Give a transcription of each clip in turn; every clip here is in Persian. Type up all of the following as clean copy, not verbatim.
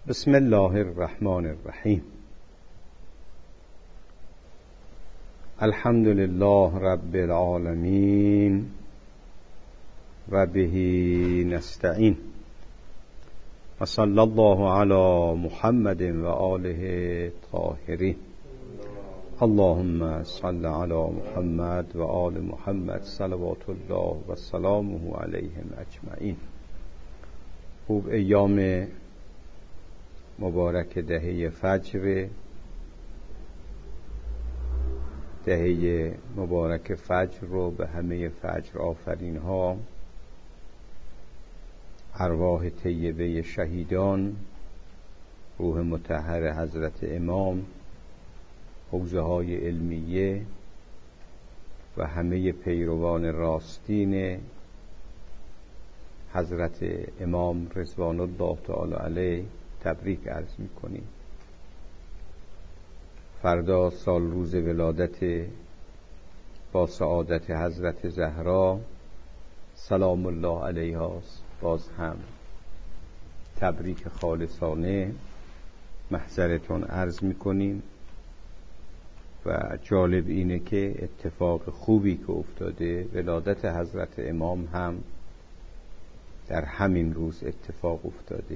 بسم الله الرحمن الرحیم. الحمد لله رب العالمین و به نستعین و صلی الله علی محمد و آله الطاهرین. اللهم صل علی محمد و آل محمد صلوات الله و سلامه علیهم اجمعین. خوب ایام مبارک دهه فجر، دهه مبارک فجر رو به همه فجر آفرین ها، ارواح طیبه شهیدان، روح مطهر حضرت امام، حوزه های علمیه و همه پیروان راستین حضرت امام رضوان الله تعالی علیه تبریک عرض می‌کنیم. فردا سال روز ولادت با سعادت حضرت زهرا سلام الله علیها است. باز هم تبریک خالصانه محضرتون عرض می‌کنیم و جالب اینه که اتفاق خوبی که افتاده، ولادت حضرت امام هم در همین روز اتفاق افتاده.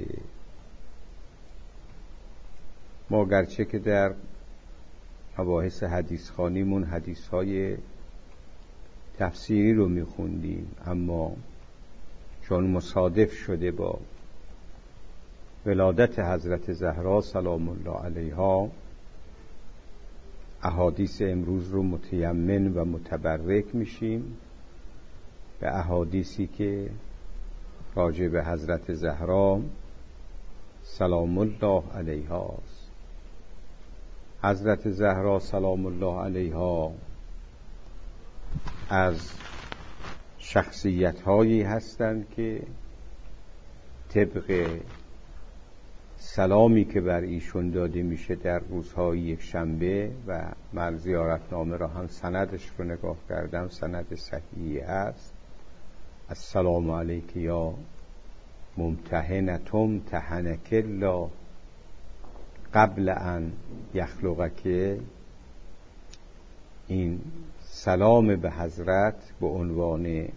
ما گرچه که در مباحث حدیث خوانیمون حدیث های تفسیری رو میخوندیم، اما چون مصادف شده با ولادت حضرت زهرا سلام الله علیها، احادیث امروز رو متیمن و متبرک میشیم به احادیثی که راجع به حضرت زهرا سلام الله علیها است. حضرت زهرا سلام الله علیها از شخصیت هایی هستند که طبق سلامی که بر ایشون داده میشه در روزهای یک شنبه، و من زیارتنامه را هم سندش رو نگاه کردم، سند صحیحی هست. السلام علیک یا ممتحنتم تحنک الله قبل ان یخلقک. این سلام به حضرت به عنوان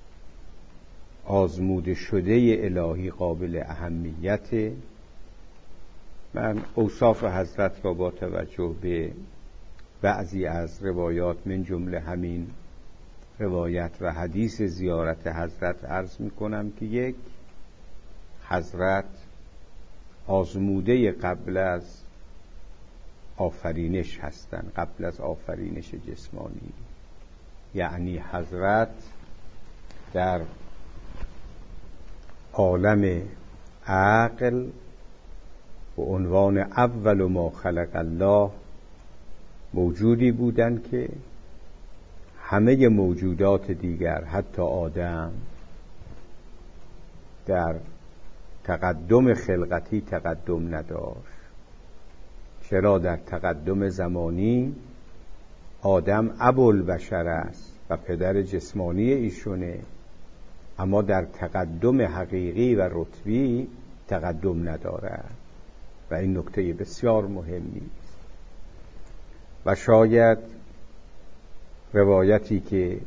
آزموده شده الهی قابل اهمیت. من اوصاف حضرت را با توجه به بعضی از روایات من جمله همین روایت و حدیث زیارت حضرت عرض می کنم که یک، حضرت آزموده قبل از آفرینش هستند، قبل از آفرینش جسمانی. یعنی حضرت در عالم عقل به عنوان اول ما خلق الله موجودی بودند که همه موجودات دیگر حتی آدم در تقدم خلقتی تقدم نداشت. چرا در تقدم زمانی آدم ابوالبشر است و پدر جسمانی ایشونه، اما در تقدم حقیقی و رتبی تقدم ندارد و این نکته بسیار مهمی است. و شاید روایتی که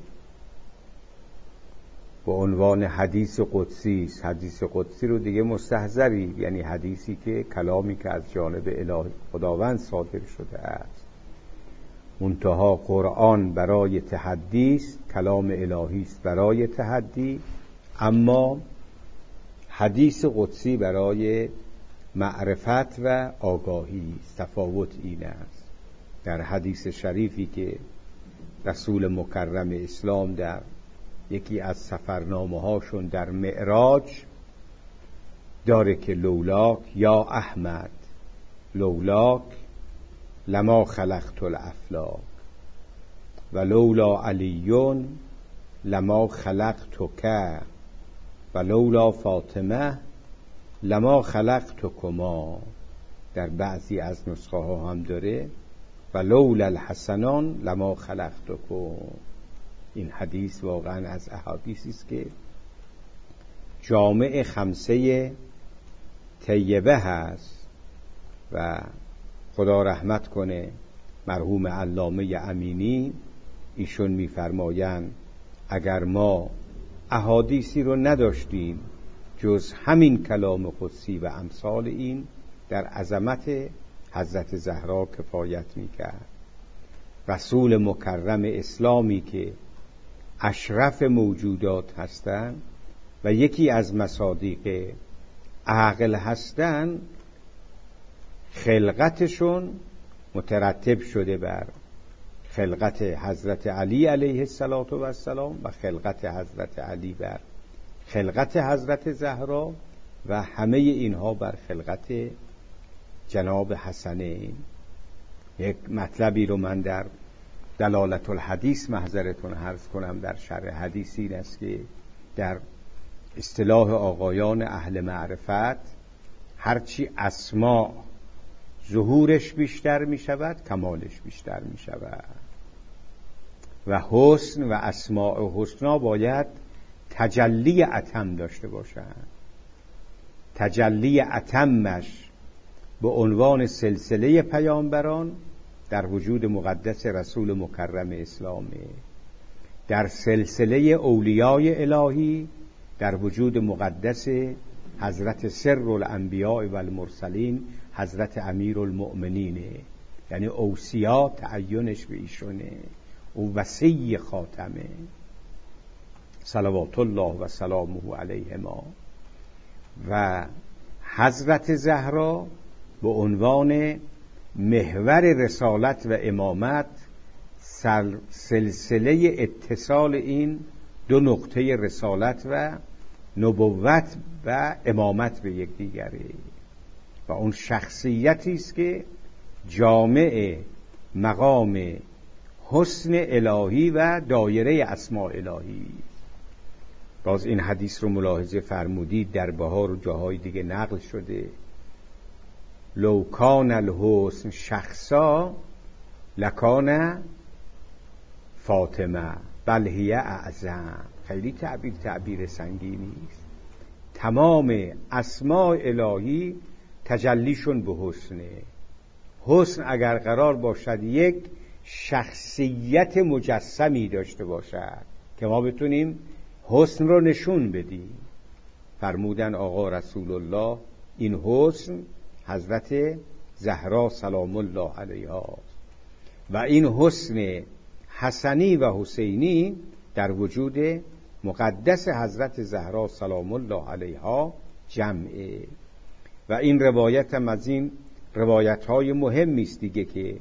به عنوان حدیث قدسی است، حدیث قدسی رو دیگه مستحضری، یعنی حدیثی که کلامی که از جانب الهی خداوند صادر شده است، منتها قرآن برای تحدی است، کلام الهی است برای تحدی، اما حدیث قدسی برای معرفت و آگاهی است. تفاوت این است. در حدیث شریفی که رسول مکرم اسلام در یکی از سفرنامه هاشون در معراج داره که لولاک یا احمد لولاک لما خلقت الافلاک و لولا علیون لما خلقتک و لولا فاطمه لما خلقتکما. در بعضی از نسخه ها هم داره و لولا الحسنان لما خلقتکم. این حدیث واقعا از احادیثی است که جامع خمسه طیبه هست و خدا رحمت کنه مرحوم علامه امینی، ایشون میفرمایند اگر ما احادیثی رو نداشتیم جز همین کلام قدسی و امثال این، در عظمت حضرت زهرا کفایت میکرد. رسول مکرم اسلامی که اشرف موجودات هستند و یکی از مصادیق عقل هستند، خلقتشون مترتب شده بر خلقت حضرت علی علیه السلام و خلقت حضرت علی بر خلقت حضرت زهرا و همه اینها بر خلقت جناب حسنین. یک مطلبی رو من در دلالت الحدیث محضرتون عرض کنم در شرح حدیث، این است که در اصطلاح آقایان اهل معرفت هرچی اسماء ظهورش بیشتر می شود کمالش بیشتر می شود و حسن و اسماء حسنا باید تجلی اتم داشته باشند. تجلی اتمش به عنوان سلسله پیامبران در وجود مقدس رسول مکرم اسلامی، در سلسله اولیای الهی در وجود مقدس حضرت سر الانبیاء و المرسلین حضرت امیر المؤمنین، یعنی اوصیا تعینش به ایشونه، او وصی خاتمه صلوات الله و سلامه علیهما. و حضرت زهرا به عنوان محور رسالت و امامت سلسله اتصال این دو نقطه رسالت و نبوت و امامت به یکدیگره و اون شخصیتی است که جامع مقام حسن الهی و دایره اسماء الهی. باز این حدیث رو ملاحظه فرمودید در بهار و جاهای دیگه نقل شده، لو کان الحسن شخصا لکان فاطمه بل هی اعظم. خیلی تعبیر سنگینی است. تمام اسماء الهی تجلیشون به حسنه. حسن اگر قرار باشد یک شخصیت مجسمی داشته باشد که ما بتونیم حسن رو نشون بدیم، فرمودن آقا رسول الله این حسن حضرت زهرا سلام الله علیها و این حسن حسنی و حسینی در وجود مقدس حضرت زهرا سلام الله علیها جمعه. و این روایت هم از این روایت های مهمی است دیگه که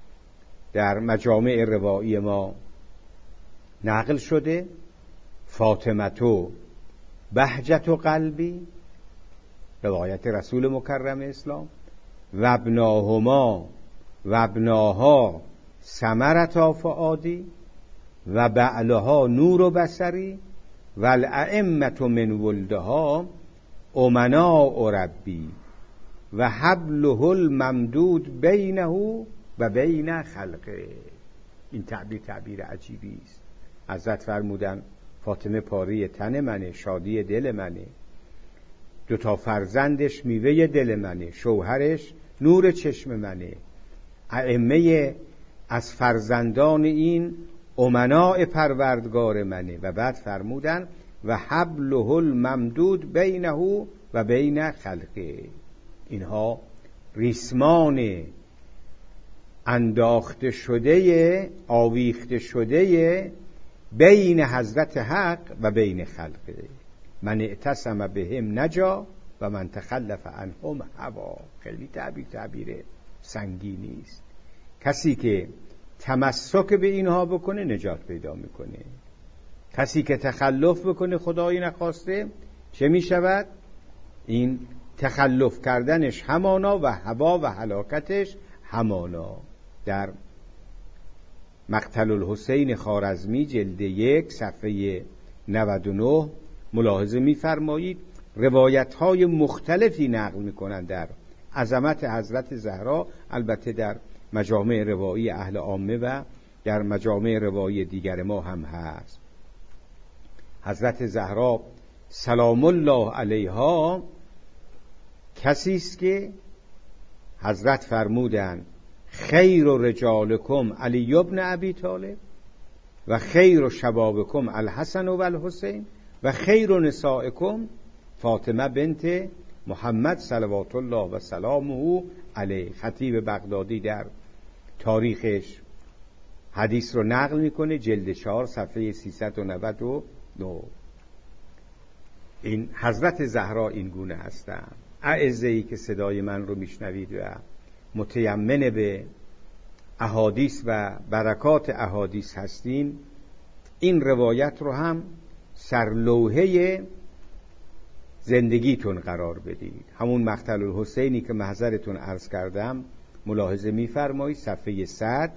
در مجامع روایی ما نقل شده. فاطمتو بهجت و قلبی، روایت رسول مکرم اسلام، و ابناهما و ابناها ثمرتا فؤادی و بعلها نور و بصری و الائمة من ولدها امناء ربی و حبله الممدود بینه و بین خلقه. این تعبیر عجیبی است. حضرت فرمودن فاطمه پاره تن منه، شادی دل منه، دوتا فرزندش میوه دل منه، شوهرش نور چشم منه، ائمه از فرزندان این امناء پروردگار منه. و بعد فرمودن و حبله الممدود بینه و بین خلقه. اینها ریسمان انداخته شده، آویخته شده بین حضرت حق و بین خلقه. من اعتصم بهم نجا و من تخلف عنهم هوا. خیلی تعبیر سنگینی است. کسی که تمسک به اینها بکنه نجات پیدا میکنه. کسی که تخلف بکنه خدایی نخواسته چه میشود؟ این تخلف کردنش همانا و هوا و هلاکتش همانا. در مقتل الحسین خوارزمی جلد 1 صفحه 99 ملاحظه می‌فرمایید روایت‌های مختلفی نقل می‌کنند در عظمت حضرت زهرا، البته در مجامع روایی اهل عامه و در مجامع روایی دیگر ما هم هست. حضرت زهرا سلام الله علیها کسی است که حضرت فرمودند خیر رجالکم علی ابن ابی طالب و خیر شبابکم الحسن و الحسین و خیر نسائکم فاطمه بنت محمد صلوات الله و سلامه علیه. خطیب بغدادی در تاریخش حدیث رو نقل میکنه، جلد 4 صفحه 399. این حضرت زهرا این گونه هستند. اعزه‌ای که صدای من رو میشنوید و متیمن به احادیث و برکات احادیث هستین، این روایت رو هم سرلوحه زندگیتون قرار بدید. همون مقتل الحسینی که محضرتون عرض کردم ملاحظه می‌فرمایید صفحه 100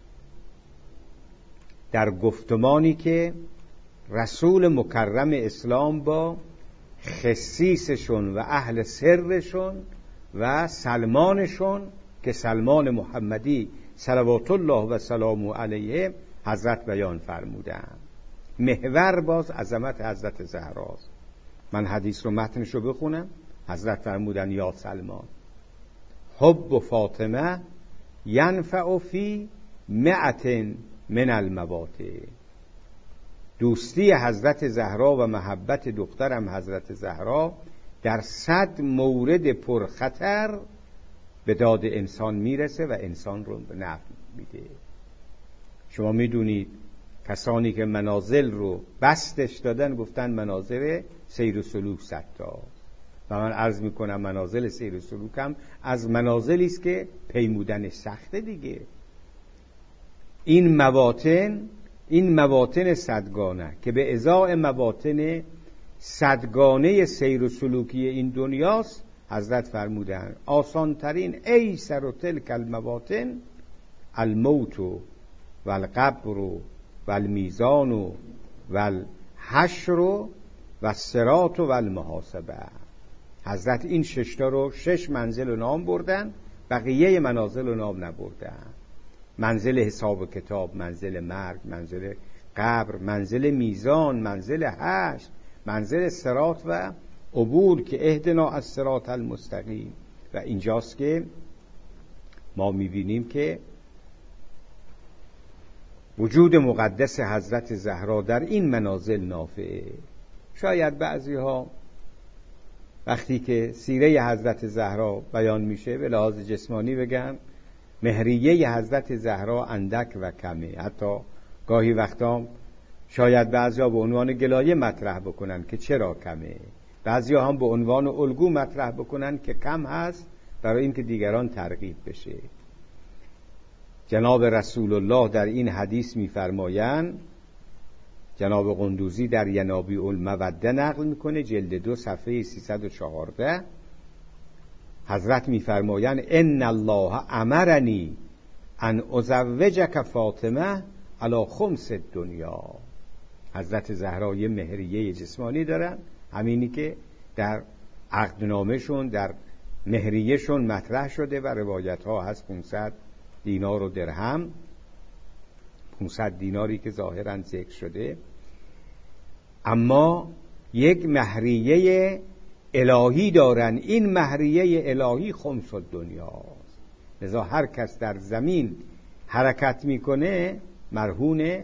در گفتمانی که رسول مکرم اسلام با خصیصشون و اهل سرشون و سلمانشون که سلمان محمدی صلوات الله و سلامه علیه حضرت بیان فرمودند. محور باز عظمت حضرت زهراست. من حدیث رو متنش رو بخونم. حضرت فرمودن یا سلمان حب فاطمه ینفع فی 100 من المواطن. دوستی حضرت زهرا و محبت دخترم حضرت زهرا در 100 مورد پرخطر به داد انسان میرسه و انسان رو به نفع میده. شما میدونید کسانی که منازل رو بستش دادن گفتن منازل سیر و سلوک 100 تا و من عرض میکنم منازل سیر و سلوک هم از منازلی است که پیمودنش سخته دیگه. این مواطن صدگانه که به ازای مواطن صدگانه سیر و سلوکی این دنیاست، حضرت فرمودن آسان ترین ایسر و تلک المواطن الموت و القبر و المیزان و الحشر و الصراط و المحاسبه. حضرت این 6 تا رو 6 منزل رو نام بردن، بقیه منازل رو نام نبردن. منزل حساب کتاب، منزل مرگ، منزل قبر، منزل میزان، منزل حشر، منزل صراط و عبور که اهدنا الصراط المستقیم. و اینجاست که ما میبینیم که وجود مقدس حضرت زهرا در این منازل نافعه. شاید بعضی ها وقتی که سیره حضرت زهرا بیان میشه به لحاظ جسمانی بگن مهریه حضرت زهرا اندک و کمه. حتی گاهی وقتا شاید بعضی ها به عنوان گلایه مطرح بکنن که چرا کمه، بعضی ها هم به عنوان الگو مطرح بکنن که کم هست برای اینکه دیگران ترغیب بشه. جناب رسول الله در این حدیث میفرمایند، جناب قندوزی در ینابیع الموده نقل میکنه جلد 2 صفحه 314، حضرت میفرمایند ان الله امرنی ان ازوجک فاطمه علی خمس الدنیا. حضرت زهرا یه مهریه جسمانی دارن، همینی که در عقدنامه‌شون در مهریه‌شون مطرح شده و روایت ها هست 500 دینار و درهم، 500 دیناری که ظاهراً ذکر شده. اما یک مهریه الهی دارن، این مهریه الهی خمس الدنیاست. لذا هر کس در زمین حرکت میکنه مرهون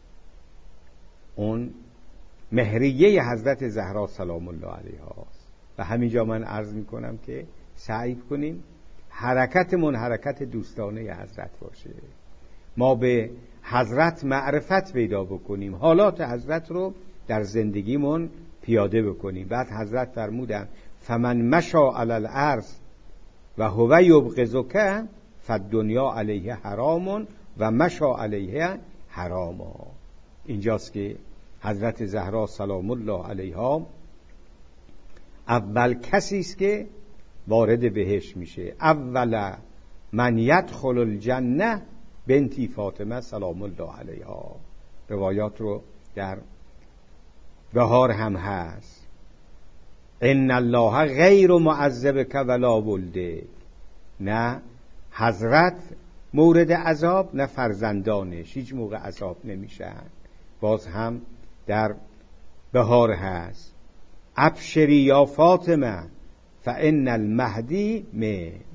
اون مهریه حضرت زهرا سلام الله علیها است. و همینجا من عرض میکنم که سعی کنیم حرکتمون حرکت دوستانه حضرت باشه، ما به حضرت معرفت پیدا بکنیم، حالات حضرت رو در زندگیمون پیاده بکنیم. بعد حضرت فرمودن فمن مشا علی الارض و هو یبغضک فالدنیا علیه حرام و مشا علیه حراما. اینجاست که حضرت زهرا سلام الله علیها اول کسی است که وارد بهشت میشه. اول من یدخل الجنه بنتی فاطمه سلام الله علیها. روایات رو در بهار هم هست. ان الله غیر معذبک ولا ولده. نه حضرت مورد عذاب نه فرزندانش هیچ موقع عذاب نمیشن. باز هم در بهار هست ابشری یا فاطمه فان المهدی من.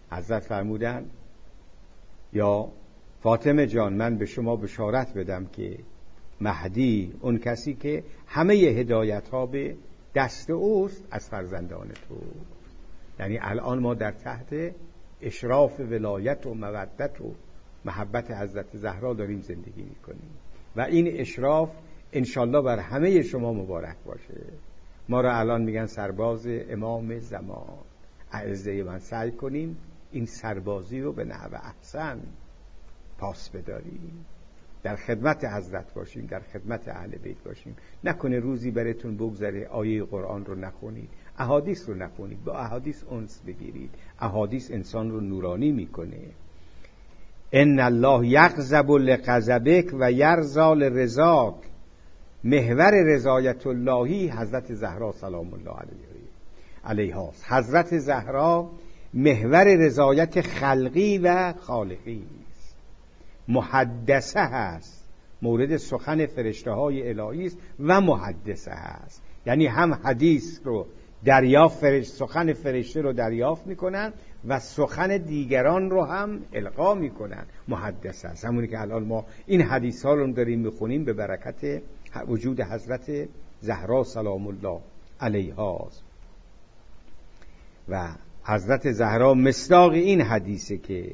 حضرت فرمودن یا فاطمه جان من به شما بشارت بدم که مهدی اون کسی که همه هدایت ها به دست اوست از فرزندان تو. یعنی الان ما در تحت اشراف ولایت و مودت و محبت حضرت زهرا داریم زندگی میکنیم و این اشراف انشالله بر همه شما مبارک باشه. ما را الان میگن سرباز امام زمان. اعزه من سعی کنیم این سربازی رو به نحو احسن پاس بداریم، در خدمت حضرت باشیم، در خدمت اهل بیت باشیم. نکنه روزی براتون بگذره آیه قرآن رو نخونید، احادیث رو نخونید، با احادیث انس بگیرید. احادیث انسان رو نورانی میکنه. ان الله یغضب لغضبک و یرضی لرضاک. محور رضایت اللهی حضرت زهرا سلام الله علیها. حضرت زهرا محور رضایت خلقی و خالقی است. محدثه هست، مورد سخن فرشته های الهی است و محدثه هست، یعنی هم حدیث رو دریافت، سخن فرشته رو دریافت میکنن و سخن دیگران رو هم القا میکنن. محدثه است همونی که الان ما این حدیث ها رو داریم میخونیم به برکت وجود حضرت زهرا سلام الله علیها. و حضرت زهرا مصداق این حدیثه که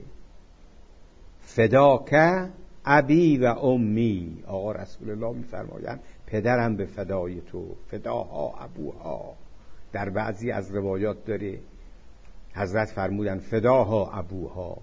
فداک ابی و امی. آقا رسول الله میفرمایند پدرم به فدای تو، فداها ابوها. در بعضی از روایات داره حضرت فرمودن فداها ابوها.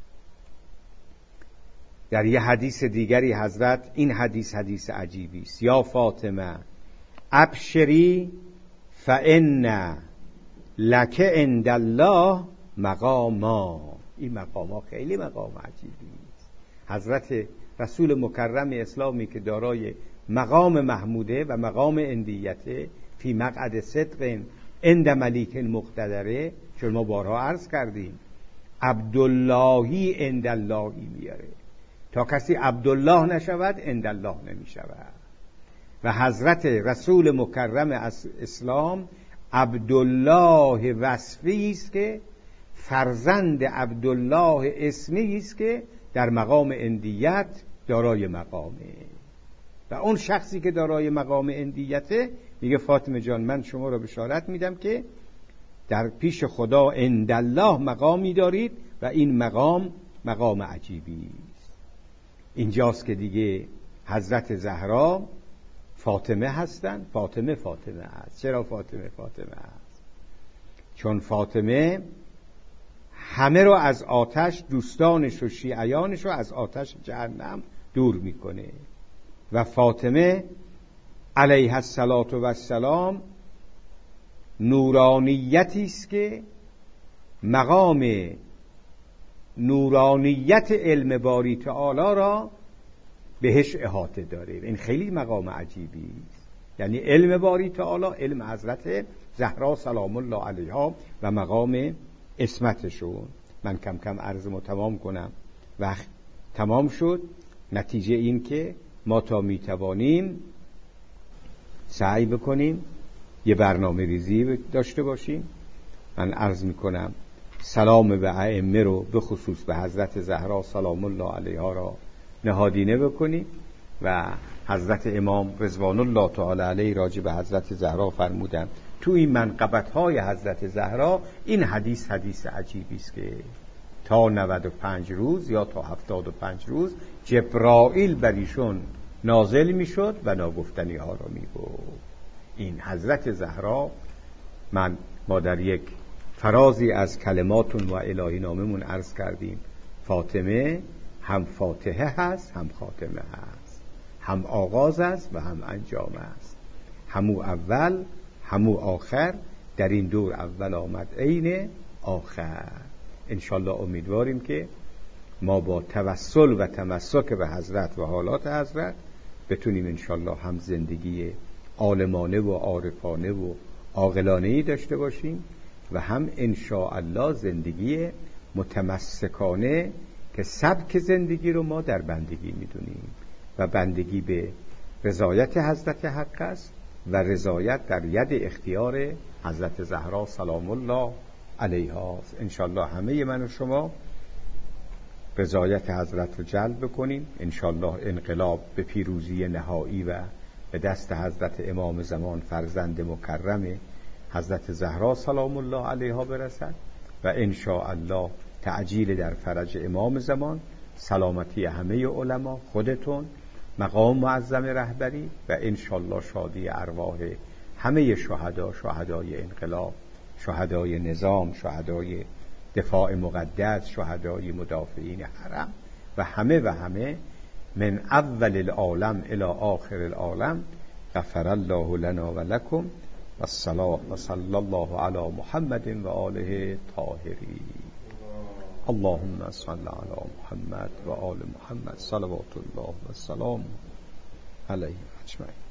در یه حدیث دیگری حضرت این حدیث عجیبی است. یا فاطمه ابشری فان لک عند الله مقاما. این مقاما خیلی مقام عجیبی است. حضرت رسول مکرم اسلامی که دارای مقام محموده و مقام اندیته فی مقعد صدق عند ملیک مقتدره، چون ما بارها عرض کردیم عبداللهی عند اللهی میاره. تا کسی عبدالله نشود عند الله نمی شود. و حضرت رسول مکرم اسلام عبدالله وصفی است که فرزند عبدالله اسمی است که در مقام اندیت دارای مقامه. و اون شخصی که دارای مقام اندیته میگه فاطمه جان من شما را بشارت میدم که در پیش خدا عند الله مقامی دارید و این مقام عجیبی است. اینجاست که دیگه حضرت زهرا فاطمه هستن. فاطمه است. چرا فاطمه است؟ چون فاطمه همه رو از آتش، دوستانش و شیعیانش رو از آتش جهنم دور میکنه. و فاطمه علیها السلام نورانیتی است که مقام نورانیت علم باری تعالی را بهش احاطه داره. این خیلی مقام عجیبی است. یعنی علم باری تعالی، علم حضرت زهرا سلام الله علیها و مقام عصمتشون. من کم کم عرضمو تمام کنم، وقت تمام شد. نتیجه این که ما تا میتوانیم سعی بکنیم یه برنامه ریزی داشته باشیم. من عرض میکنم سلام به ائمه رو به خصوص به حضرت زهرا سلام الله علیها را نهادینه بکنیم. و حضرت امام رضوان الله تعالی علیه راجع به حضرت زهرا فرمودن تو این منقبت‌های حضرت زهرا این حدیث عجیبی است که تا 95 روز یا تا 75 روز جبرائیل بر ایشون نازل میشد و ناگفتنی ها را میگفت. این حضرت زهرا ما در یک فرازی از کلماتون و الهی ناممون عرض کردیم فاطمه هم فاتحه هست، هم خاتمه هست، هم آغاز است و هم انجام است، همو اول همو آخر. در این دور اول آمد عین آخر. انشالله امیدواریم که ما با توسل و تمسک به حضرت و حالات حضرت بتونیم انشالله هم زندگی عالمانه و عارفانه و عاقلانه‌ای داشته باشیم و هم انشاءالله زندگی متمسکانه که سبک زندگی رو ما در بندگی میدونیم و بندگی به رضایت حضرت حق است و رضایت در ید اختیار حضرت زهرا سلام الله علیها. انشالله همه من و شما رضایت حضرت رو جلب بکنیم. انشالله انقلاب به پیروزی نهایی و به دست حضرت امام زمان فرزند مکرم حضرت زهرا سلام الله علیها برسد و انشاءالله تعجیل در فرج امام زمان، سلامتی همه علما، خودتون، مقام معظم رهبری و انشالله شادی ارواح همه شهدا، شهدای انقلاب، شهدای نظام، شهدای دفاع مقدس، شهدای مدافعین حرم و همه من اول العالم الی آخر العالم. غفر الله لنا و لکم و صلی الله علی محمد و آله طاهرین. اللهم صل علی محمد و آل محمد صلوات الله و سلام علیه اجمعین.